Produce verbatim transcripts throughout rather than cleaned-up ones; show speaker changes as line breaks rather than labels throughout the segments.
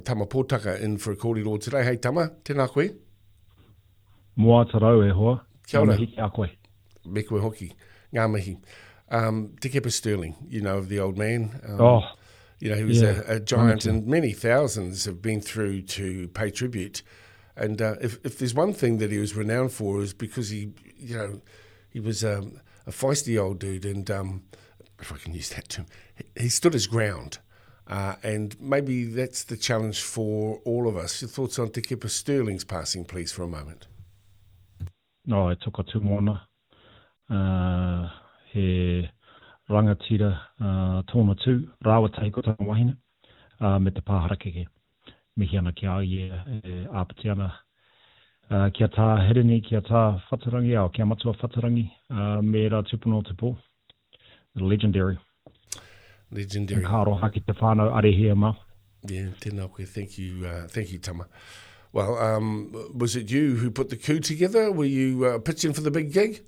Tama Pōtaka in for a kōrero today. Hey Tama, tēnā koe.
Moa tarau e hoa.
Kia ora.
Ngā mihi kia koe.
Me koe hoki. Ngā mihi. Um, Te Kepa Sterling, you know of the old man. Um,
Oh,
You know, he was
yeah,
a, a giant,
wonderful.
and many thousands have been through to pay tribute. And uh, if, if there's one thing that he was renowned for, is because he, you know, he was um, a feisty old dude, and um, if I can use that term, he stood his ground. Uh, and maybe that's the challenge for all of us. Your thoughts on Te Kepa Sterling's passing, please, for a moment.
No, e toka tū mōna. Uh, he rangatira uh, tōna tū, rāwa teiko tanga wahine, uh, me te pāhara keke. Mihi ana ki au e, e āpati ana. Uh, kia tā herini, kia tā whatarangi, au kia matua whatarangi, uh, me rā tupuna o te pō. Legendary.
Legendary.
Karo haki te whānau arehia mau.
Yeah, tēnā koe. Thank you, uh, thank you, Tama. Well, um, was it you who put the coup together? Were you uh, pitching for the big gig?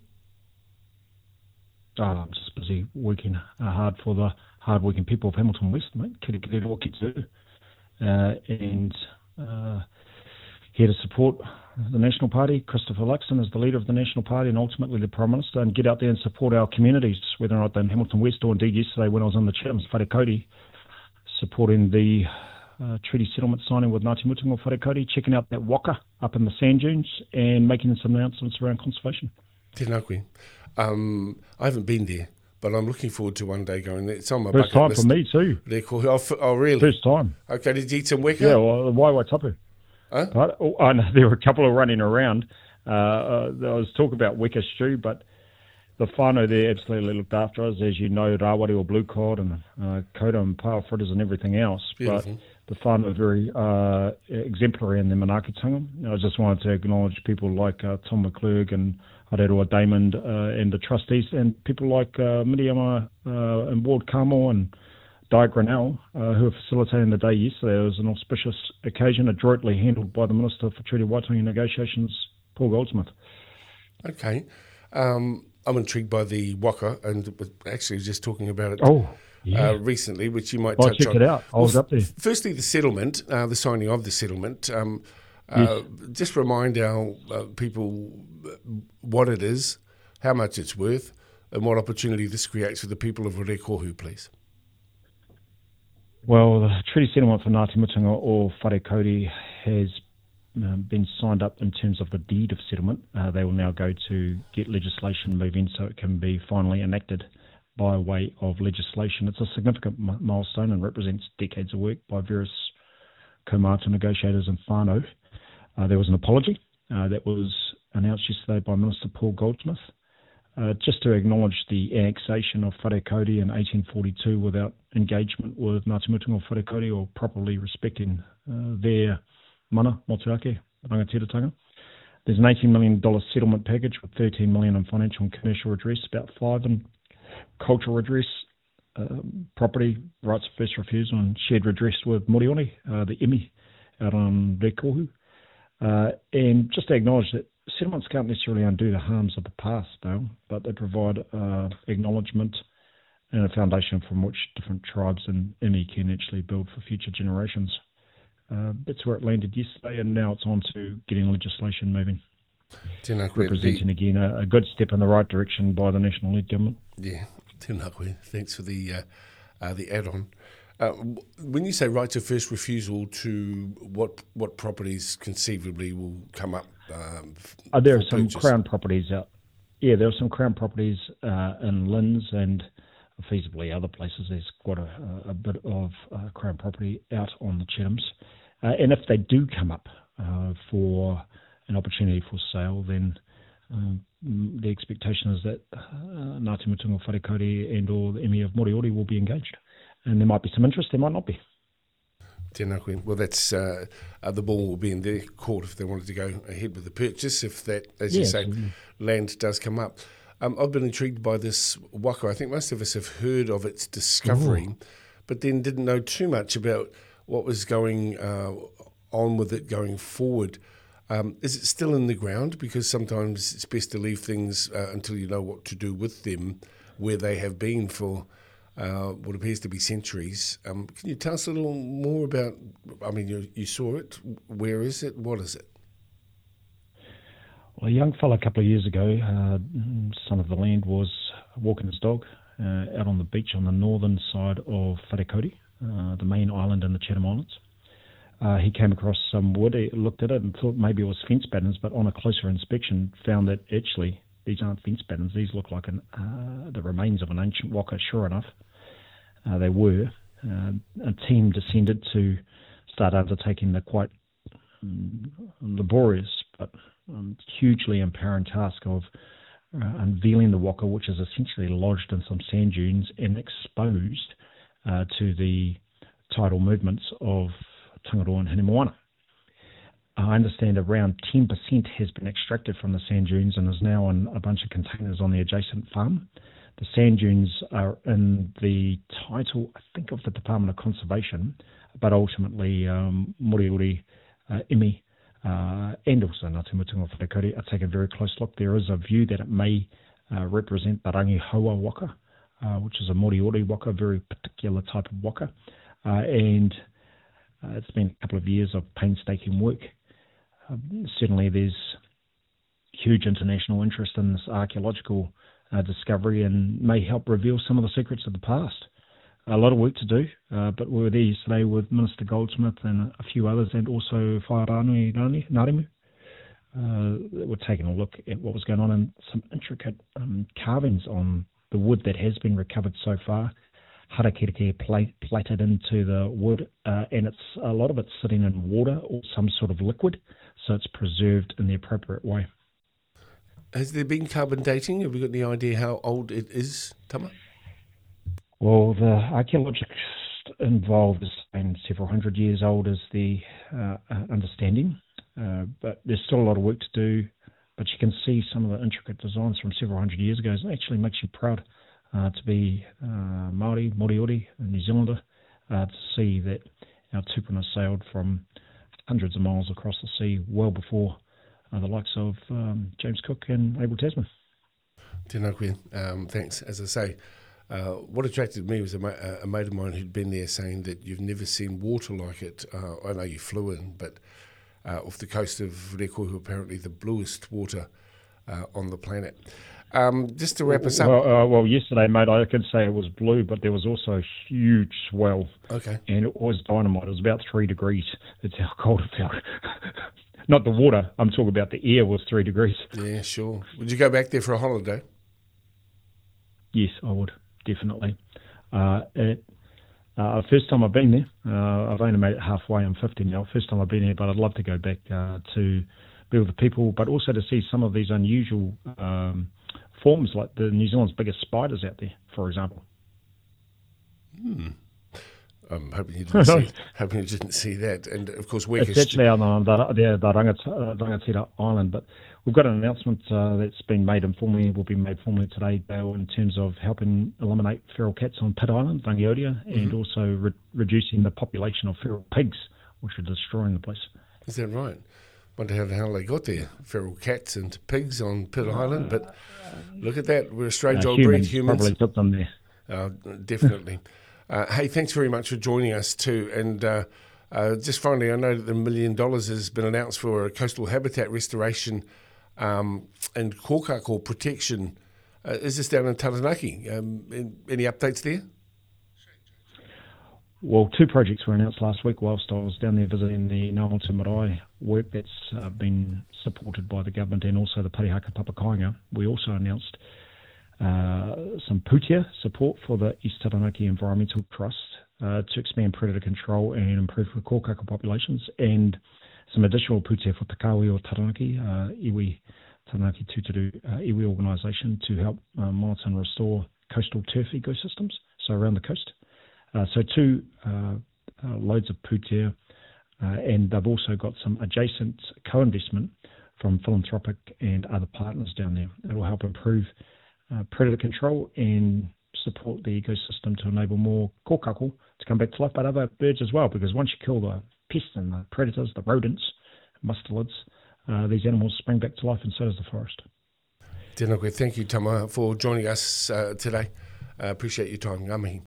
Oh, I'm just busy working uh, hard for the hard-working people of Hamilton West, mate. Kiri kiri rō ki tū. Uh, and uh, here to support the National Party. Christopher Luxon is the leader of the National Party and ultimately the Prime Minister, and get out there and support our communities, whether or not they're in Hamilton West, or indeed yesterday when I was in the Chathams, Wharekoti, supporting the uh, treaty settlement signing with Ngāti Mutunga Wharekoti, checking out that waka up in the sand dunes and making some announcements around conservation.
Tēnā koe. Um, I haven't been there, but I'm looking forward to one day going there. It's on my
First
bucket
time
list.
for me too.
Rekohi. Oh, f- oh, really?
First time.
Okay, did you eat some weka?
Yeah, well, Waiwai Tapu.
Huh?
But, oh, I know there were a couple of running around. Uh, uh, there was talk about weka stew, but the whānau there absolutely looked after us. As you know, rawari or blue cod and uh, koda and pale fritters and everything else.
Beautiful.
But the whānau are very uh, exemplary in their manaakitanga. I just wanted to acknowledge people like uh, Tom McClurg and Hareroa Damon uh, and the trustees, and people like uh, Miriama uh, and Ward Carmel and Di Grinnell, uh, who were facilitating the day yesterday. It was an auspicious occasion, adroitly handled by the Minister for Treaty Waitangi Negotiations, Paul Goldsmith.
Okay. Um, I'm intrigued by the waka, and actually just talking about it
Oh, yeah.
uh, recently, which you might
I
touch
checked
on.
it out. I was
Well,
up there.
f- Firstly, the settlement, uh, the signing of the settlement. Um, uh, Just remind our uh, people what it is, how much it's worth, and what opportunity this creates for the people of Rekohu, please.
Well, the treaty settlement for Ngāti Mutunga or Wharekoti has um, been signed up in terms of the deed of settlement. Uh, they will now go to get legislation moving so it can be finally enacted by way of legislation. It's a significant m- milestone and represents decades of work by various kaumata negotiators and whānau. Uh, there was an apology uh, that was announced yesterday by Minister Paul Goldsmith, uh, just to acknowledge the annexation of Wharekoti in eighteen forty-two without engagement with Ngāti Mutunga Wharekoti or properly respecting uh, their mana, motuake, rangatiratanga. There's an eighteen million dollars settlement package with thirteen million dollars in financial and commercial redress, about five in cultural redress, uh, property, rights of first refusal, and shared redress with Moriori, uh, the Emi, out on Rekohu. Uh, and just to acknowledge that settlements can't necessarily undo the harms of the past, though, but they provide uh, acknowledgement and a foundation from which different tribes and Emi can actually build for future generations. Uh, that's where it landed yesterday, and now it's on to getting legislation moving.
Tēnā koe.
Representing, again, a, a good step in the right direction by the National-led government.
Yeah, tēnā koe. Thanks for the uh, uh, the add-on. Uh, w- when you say right of first refusal, to what what properties conceivably will come up? Um, f-
Uh, there are
for
some
purchase?
Crown properties out. Yeah, there are some Crown properties uh, in Linz and feasibly other places. There's quite a, a bit of uh, Crown property out on the Chathams. Uh, and if they do come up uh, for an opportunity for sale, then um, the expectation is that uh, Ngāti Mutunga Wharekoti and or the Emi of Moriori will be engaged. And there might be some interest, there might not be.
Tēnā koe. Well, that's uh, uh, the ball will be in their court if they wanted to go ahead with the purchase, if that, as you
Yeah,
say,
absolutely.
land does come up. Um, I've been intrigued by this waka. I think most of us have heard of its discovery,
Ooh.
but then didn't know too much about what was going uh, on with it going forward. Um, is it still in the ground? Because sometimes it's best to leave things uh, until you know what to do with them, where they have been for uh, what appears to be centuries. Um, can you tell us a little more about, I mean, you, you saw it. Where is it? What is it?
Well, a young fella a couple of years ago, uh, son of the land, was walking his dog uh, out on the beach on the northern side of Wharekoti, uh, the main island in the Chatham Islands. Uh, he came across some wood, he looked at it and thought maybe it was fence patterns, but on a closer inspection found that actually these aren't fence patterns, these look like an, uh, the remains of an ancient waka. Sure enough, uh, they were. Uh, a team descended to start undertaking the quite um, laborious but um, hugely empowering task of uh, unveiling the waka, which is essentially lodged in some sand dunes and exposed uh, to the tidal movements of Tangaroa and Hinemoana. I understand around ten percent has been extracted from the sand dunes and is now in a bunch of containers on the adjacent farm. The sand dunes are in the title, I think, of the Department of Conservation, but ultimately um, Moriori, uh, Imi, uh, and also Ngāti Mutunga Wharekoti are taking a very close look. There is a view that it may uh, represent the Rangi Hoa waka, uh, which is a Moriori waka, a very particular type of waka, uh, and uh, it's been a couple of years of painstaking work. Uh, certainly there's huge international interest in this archaeological uh, discovery and may help reveal some of the secrets of the past. A lot of work to do, uh, but we were there yesterday with Minister Goldsmith and a few others, and also Whaoranui Ngārimu. Uh, we're taking a look at what was going on and some intricate um, carvings on the wood that has been recovered so far. Harakirike plate, plated into the wood, uh, and it's a lot of it's sitting in water or some sort of liquid, so it's preserved in the appropriate way.
Has there been carbon dating? Have we got any idea how old it is, Tama?
Well, the archaeologist involved is saying several hundred years old is the uh, understanding, uh, but there's still a lot of work to do. But you can see some of the intricate designs from several hundred years ago. It actually makes you proud uh, to be uh, Māori, Moriori, a New Zealander, uh, to see that our tupuna sailed from hundreds of miles across the sea well before uh, the likes of um, James Cook and Abel Tasman.
Tēnā koe. Um, thanks. As I say, uh, what attracted me was a, ma- a mate of mine who'd been there saying that you've never seen water like it. Uh, I know you flew in, but uh, off the coast of Rekohu, apparently the bluest water uh, on the planet. Um, just to wrap us up.
Well, uh, well, yesterday, mate, I could say it was blue, but there was also a huge swell.
Okay.
And it was dynamite. It was about three degrees. That's how cold it felt. Not the water. I'm talking about the air was three degrees.
Yeah, sure. Would you go back there for a holiday?
Yes, I would, definitely. Uh, it, uh, first time I've been there. Uh, I've only made it halfway. I'm fifty now. First time I've been there, but I'd love to go back uh, to be with the people, but also to see some of these unusual um, forms, like the New Zealand's biggest spiders out there, for example.
Hmm. I'm hoping you didn't see, hoping you didn't see that. And of course, Weka
it's actually on the, the, the Rangatira, Rangatira Island, but we've got an announcement uh, that's been made informally, will be made formally today, Dale, in terms of helping eliminate feral cats on Pitt Island, Rangiodia, mm-hmm. and also re- reducing the population of feral pigs, which are destroying the place.
Is that right? Wonder how the hell they got there. Feral cats and pigs on Pitt uh, Island, but look at that. We're a strange uh, old
humans
breed, humans.
Probably took them there.
Uh, definitely. uh, hey, thanks very much for joining us too. And uh, uh, just finally, I know that the million dollars has been announced for a coastal habitat restoration um, and kōkako protection. Uh, is this down in Taranaki? Um, any updates there?
Well, two projects were announced last week whilst I was down there visiting the Ngāwhata Marae work that's uh, been supported by the government and also the Parihaka Papakainga. We also announced uh, some pūtea support for the East Taranaki Environmental Trust uh, to expand predator control and improve the kōkako populations, and some additional pūtea for Te Kawi o Taranaki, uh, iwi Taranaki Tūturu uh, iwi organisation to help uh, monitor and restore coastal turf ecosystems, so around the coast. Uh, so two uh, uh, loads of pūtea, uh, and they've also got some adjacent co-investment from philanthropic and other partners down there. It will help improve uh, predator control and support the ecosystem to enable more kōkako to come back to life, but other birds as well, because once you kill the pests and the predators, the rodents, mustelids, uh, these animals spring back to life, and so does the forest.
Tēnā koe. Thank you, Tama, for joining us uh, today. Uh, appreciate your time. Ngā mihi.